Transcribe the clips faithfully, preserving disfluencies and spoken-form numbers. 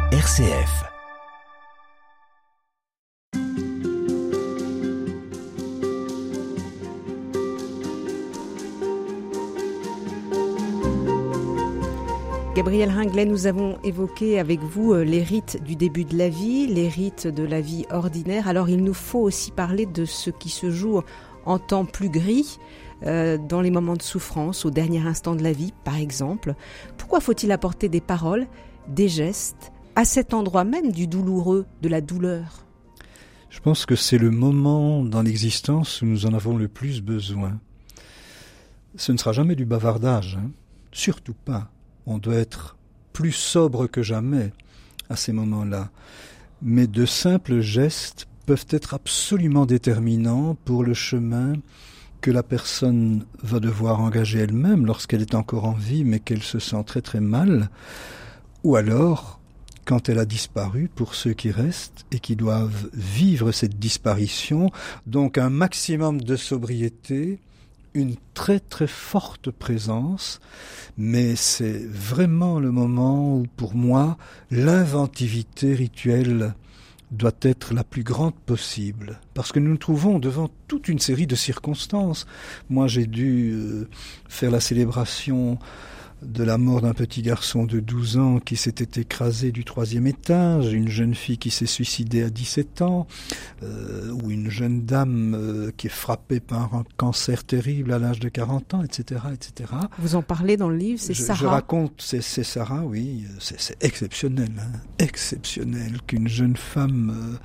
R C F. Gabriel Ringlet, nous avons évoqué avec vous les rites du début de la vie, les rites de la vie ordinaire. Alors il nous faut aussi parler de ce qui se joue en temps plus gris, euh, dans les moments de souffrance, au dernier instant de la vie, par exemple. Pourquoi faut-il apporter des paroles, des gestes, à cet endroit même du douloureux, de la douleur ? Je pense que c'est le moment dans l'existence où nous en avons le plus besoin. Ce ne sera jamais du bavardage, hein, surtout pas. On doit être plus sobre que jamais à ces moments-là. Mais de simples gestes peuvent être absolument déterminants pour le chemin que la personne va devoir engager elle-même lorsqu'elle est encore en vie, mais qu'elle se sent très très mal. Ou alors, quand elle a disparu, pour ceux qui restent et qui doivent vivre cette disparition, donc un maximum de sobriété, une très très forte présence, mais c'est vraiment le moment où, pour moi, l'inventivité rituelle doit être la plus grande possible, parce que nous nous trouvons devant toute une série de circonstances. Moi, j'ai dû euh, faire la célébration de la mort d'un petit garçon de douze ans qui s'était écrasé du troisième étage, une jeune fille qui s'est suicidée à dix-sept ans, euh, ou une jeune dame euh, qui est frappée par un cancer terrible à l'âge de quarante ans, et cetera, et cetera. Vous en parlez dans le livre, c'est je, Sarah. Je raconte, c'est, c'est Sarah, oui, c'est, c'est exceptionnel, hein, exceptionnel qu'une jeune femme euh,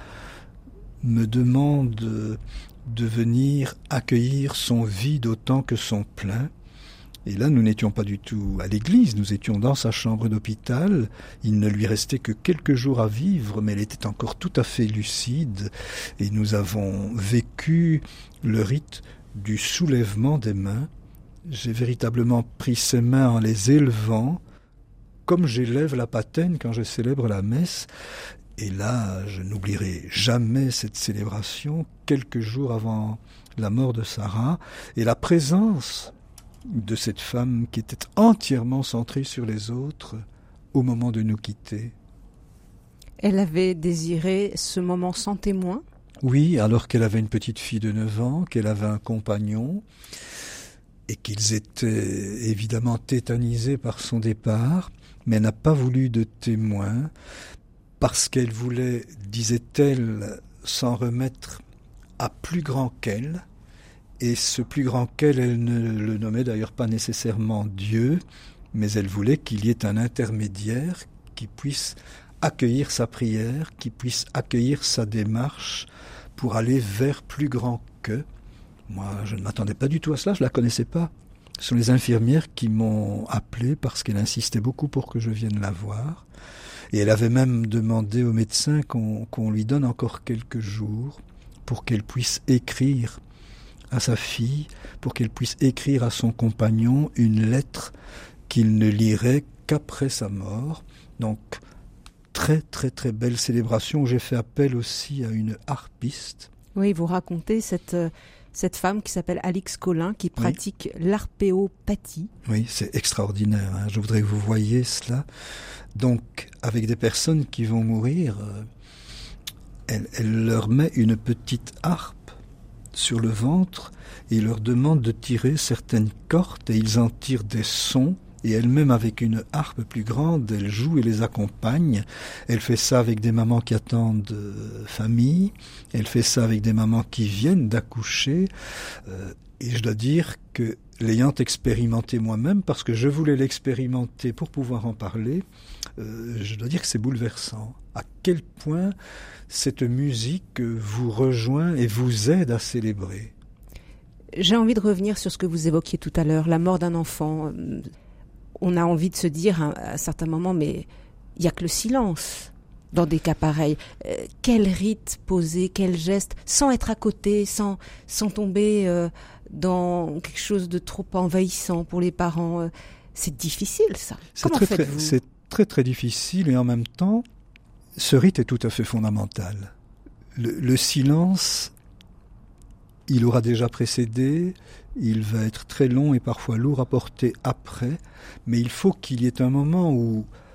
me demande de, de venir accueillir son vide autant que son plein. Et là, nous n'étions pas du tout à l'église, nous étions dans sa chambre d'hôpital. Il ne lui restait que quelques jours à vivre, mais elle était encore tout à fait lucide. Et nous avons vécu le rite du soulèvement des mains. J'ai véritablement pris ses mains en les élevant, comme j'élève la patène quand je célèbre la messe. Et là, je n'oublierai jamais cette célébration, quelques jours avant la mort de Sarah, et la présence de cette femme qui était entièrement centrée sur les autres au moment de nous quitter. Elle avait désiré ce moment sans témoin ? Oui, alors qu'elle avait une petite fille de neuf ans, qu'elle avait un compagnon, et qu'ils étaient évidemment tétanisés par son départ, mais elle n'a pas voulu de témoin, parce qu'elle voulait, disait-elle, s'en remettre à plus grand qu'elle. Et ce plus grand qu'elle, elle ne le nommait d'ailleurs pas nécessairement Dieu, mais elle voulait qu'il y ait un intermédiaire qui puisse accueillir sa prière, qui puisse accueillir sa démarche pour aller vers plus grand que. Moi, je ne m'attendais pas du tout à cela, je ne la connaissais pas. Ce sont les infirmières qui m'ont appelé parce qu'elle insistait beaucoup pour que je vienne la voir. Et elle avait même demandé au médecin qu'on, qu'on lui donne encore quelques jours pour qu'elle puisse écrire à sa fille, pour qu'elle puisse écrire à son compagnon une lettre qu'il ne lirait qu'après sa mort. Donc, très très très belle célébration où j'ai fait appel aussi à une harpiste. Oui, vous racontez cette, cette femme qui s'appelle Alix Collin, qui pratique oui. l'arpéopathie. Oui, c'est extraordinaire, hein. Je voudrais que vous voyiez cela. Donc, avec des personnes qui vont mourir, euh, elle, elle leur met une petite harpe sur le ventre et leur demande de tirer certaines cordes et ils en tirent des sons et elle-même avec une harpe plus grande, elle joue et les accompagne. Elle fait ça avec des mamans qui attendent euh, famille, elle fait ça avec des mamans qui viennent d'accoucher euh, et je dois dire que l'ayant expérimenté moi-même, parce que je voulais l'expérimenter pour pouvoir en parler, euh, je dois dire que c'est bouleversant. À quel point cette musique vous rejoint et vous aide à célébrer. J'ai envie de revenir sur ce que vous évoquiez tout à l'heure, la mort d'un enfant. On a envie de se dire à un certain moment, mais il n'y a que le silence dans des cas pareils. Euh, quel rite poser, quel geste, sans être à côté, sans, sans tomber euh, dans quelque chose de trop envahissant pour les parents. Euh, c'est difficile, ça. C'est Comment très, faites-vous ? très, c'est très très difficile et en même temps, ce rite est tout à fait fondamental. Le, le silence, il aura déjà précédé, il va être très long et parfois lourd à porter après, mais il faut qu'il y ait un moment où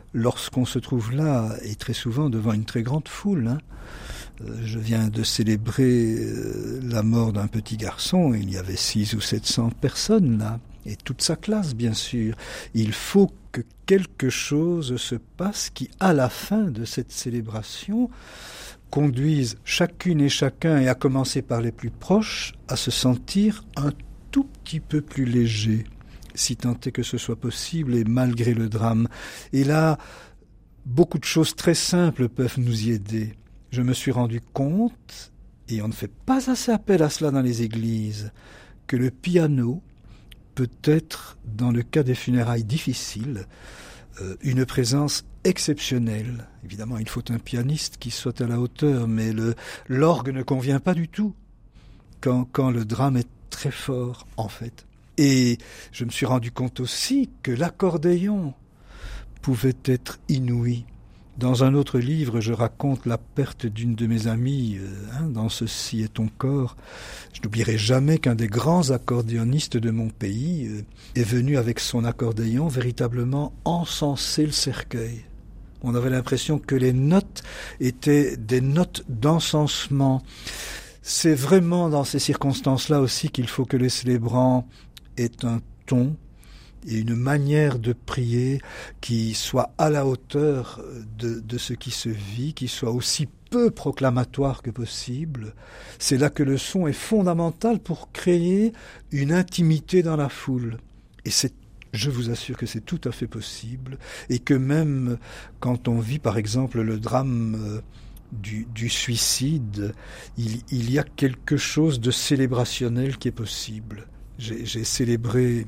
lorsqu'on se trouve là, et très souvent devant une très grande foule, hein, euh, je viens de célébrer euh, la mort d'un petit garçon, il y avait six ou sept cents personnes là, et toute sa classe bien sûr. Il faut que quelque chose se passe qui, à la fin de cette célébration, conduise chacune et chacun, et à commencer par les plus proches, à se sentir un tout petit peu plus léger, si tant est que ce soit possible, et malgré le drame. Et là, beaucoup de choses très simples peuvent nous y aider. Je me suis rendu compte, et on ne fait pas assez appel à cela dans les églises, que le piano peut être, dans le cas des funérailles difficiles, euh, une présence exceptionnelle. Évidemment, il faut un pianiste qui soit à la hauteur, mais le, l'orgue ne convient pas du tout quand, quand le drame est très fort, en fait. Et je me suis rendu compte aussi que l'accordéon pouvait être inouï. Dans un autre livre, je raconte la perte d'une de mes amies, euh, hein, dans Ceci est ton corps. Je n'oublierai jamais qu'un des grands accordéonistes de mon pays euh, est venu avec son accordéon véritablement encenser le cercueil. On avait l'impression que les notes étaient des notes d'encensement. C'est vraiment dans ces circonstances-là aussi qu'il faut que les célébrants aient un ton et une manière de prier qui soit à la hauteur de, de ce qui se vit, qui soit aussi peu proclamatoire que possible. C'est là que le son est fondamental pour créer une intimité dans la foule. Et c'est, je vous assure que c'est tout à fait possible, et que même quand on vit par exemple le drame du, du suicide, il, il y a quelque chose de célébrationnel qui est possible. J'ai, j'ai célébré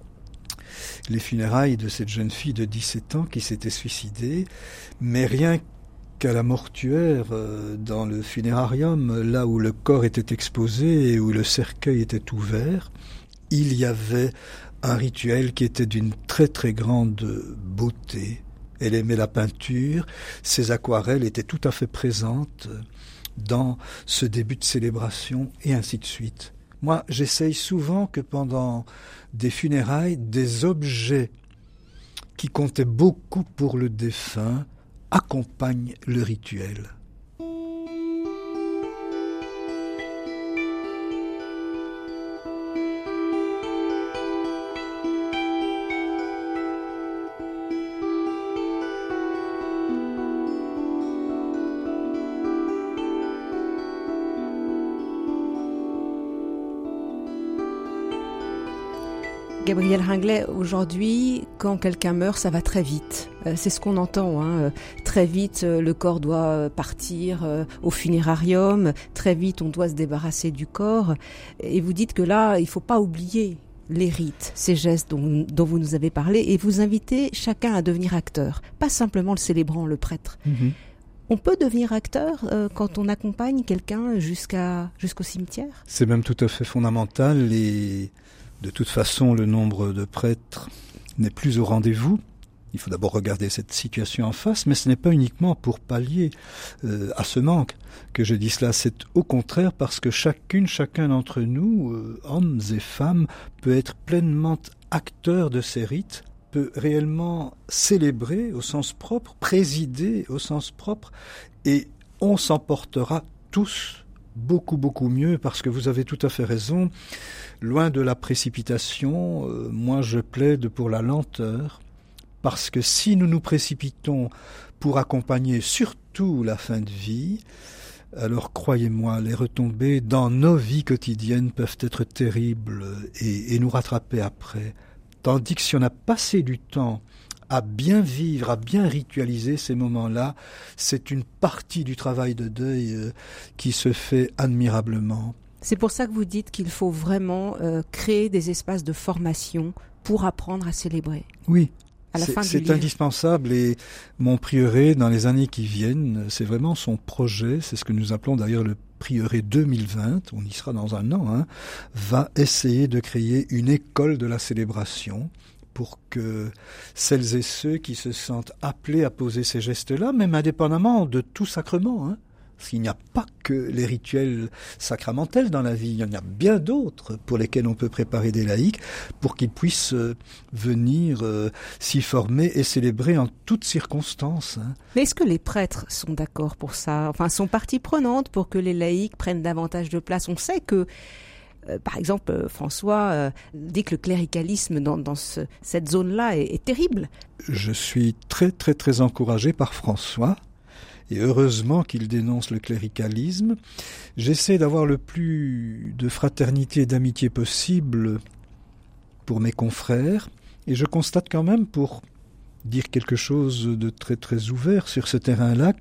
les funérailles de cette jeune fille de dix-sept ans qui s'était suicidée, mais rien qu'à la mortuaire, euh, dans le funérarium, là où le corps était exposé et où le cercueil était ouvert, il y avait un rituel qui était d'une très très grande beauté. Elle aimait la peinture, ses aquarelles étaient tout à fait présentes dans ce début de célébration, et ainsi de suite. Moi, j'essaye souvent que pendant des funérailles, des objets qui comptaient beaucoup pour le défunt accompagnent le rituel. Gabriel Ringlet, aujourd'hui, quand quelqu'un meurt, ça va très vite. Euh, c'est ce qu'on entend. Hein. Euh, très vite, euh, le corps doit partir euh, au funérarium. Très vite, on doit se débarrasser du corps. Et vous dites que là, il ne faut pas oublier les rites, ces gestes dont, dont vous nous avez parlé, et vous invitez chacun à devenir acteur, pas simplement le célébrant, le prêtre. Mm-hmm. On peut devenir acteur euh, quand on accompagne quelqu'un jusqu'à, jusqu'au cimetière ? C'est même tout à fait fondamental, et de toute façon, le nombre de prêtres n'est plus au rendez-vous. Il faut d'abord regarder cette situation en face, mais ce n'est pas uniquement pour pallier euh, à ce manque que je dis cela. C'est au contraire parce que chacune, chacun d'entre nous, euh, hommes et femmes, peut être pleinement acteur de ces rites, peut réellement célébrer au sens propre, présider au sens propre, et on s'en portera tous beaucoup, beaucoup mieux, parce que vous avez tout à fait raison. Loin de la précipitation, euh, moi je plaide pour la lenteur, parce que si nous nous précipitons pour accompagner surtout la fin de vie, alors croyez-moi, les retombées dans nos vies quotidiennes peuvent être terribles et, et nous rattraper après. Tandis que si on a passé du temps à bien vivre, à bien ritualiser ces moments-là, c'est une partie du travail de deuil euh, qui se fait admirablement. C'est pour ça que vous dites qu'il faut vraiment euh, créer des espaces de formation pour apprendre à célébrer. Oui, à la c'est, fin du c'est livre. indispensable, et mon prieuré, dans les années qui viennent, c'est vraiment son projet, c'est ce que nous appelons d'ailleurs le prieuré deux mille vingt, on y sera dans un an, hein, va essayer de créer une école de la célébration pour que celles et ceux qui se sentent appelés à poser ces gestes-là, même indépendamment de tout sacrement, hein, Parce qu'il n'y a pas que les rituels sacramentels dans la vie, il y en a bien d'autres pour lesquels on peut préparer des laïcs pour qu'ils puissent venir euh, s'y former et célébrer en toutes circonstances. Hein. Mais est-ce que les prêtres sont d'accord pour ça, enfin sont partie prenante pour que les laïcs prennent davantage de place? On sait que Euh, par exemple, euh, François euh, dit que le cléricalisme dans, dans ce, cette zone-là est, est terrible. Je suis très très très encouragé par François, et heureusement qu'il dénonce le cléricalisme. J'essaie d'avoir le plus de fraternité et d'amitié possible pour mes confrères, et je constate quand même, pour dire quelque chose de très très ouvert sur ce terrain-là,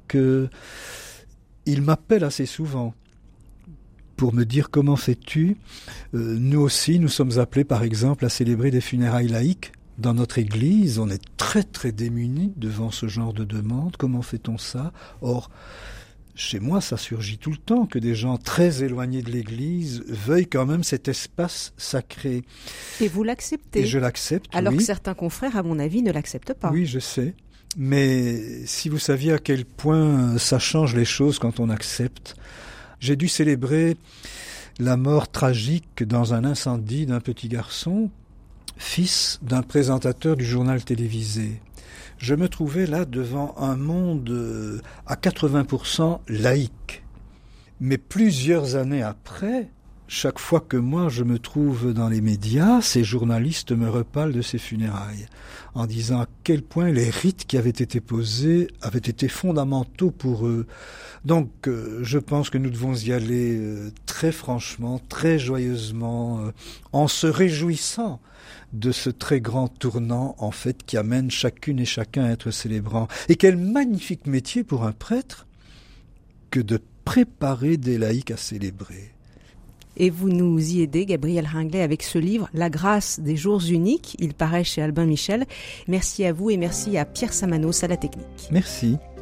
qu'il m'appelle assez souvent pour me dire comment fais-tu. Euh, nous aussi, nous sommes appelés par exemple à célébrer des funérailles laïques dans notre église. On est très très démunis devant ce genre de demande. Comment fait-on ça? Or, chez moi, ça surgit tout le temps que des gens très éloignés de l'église veuillent quand même cet espace sacré. Et vous l'acceptez? Et je l'accepte, Alors oui. que certains confrères, à mon avis, ne l'acceptent pas. Oui, je sais. Mais si vous saviez à quel point ça change les choses quand on accepte. J'ai dû célébrer la mort tragique dans un incendie d'un petit garçon, fils d'un présentateur du journal télévisé. Je me trouvais là devant un monde à quatre-vingts pour cent laïque. Mais plusieurs années après, chaque fois que moi je me trouve dans les médias, ces journalistes me reparlent de ces funérailles, en disant à quel point les rites qui avaient été posés avaient été fondamentaux pour eux. Donc euh, je pense que nous devons y aller euh, très franchement, très joyeusement, euh, en se réjouissant de ce très grand tournant en fait qui amène chacune et chacun à être célébrant. Et quel magnifique métier pour un prêtre que de préparer des laïcs à célébrer. Et vous nous y aidez, Gabriel Ringlet, avec ce livre « La grâce des jours uniques ». Il paraît chez Albin Michel. Merci à vous et merci à Pierre Samanos à la technique. Merci.